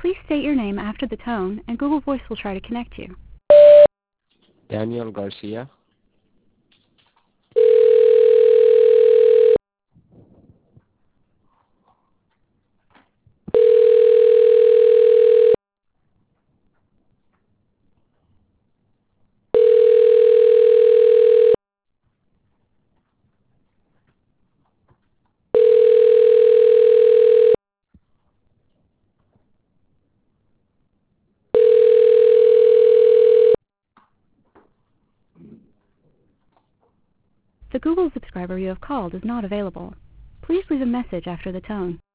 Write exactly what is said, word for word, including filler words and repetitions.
Please state your name after the tone, and Google Voice will try to connect you. Daniel Garcia. The Google subscriber you have called is not available. Please leave a message after the tone.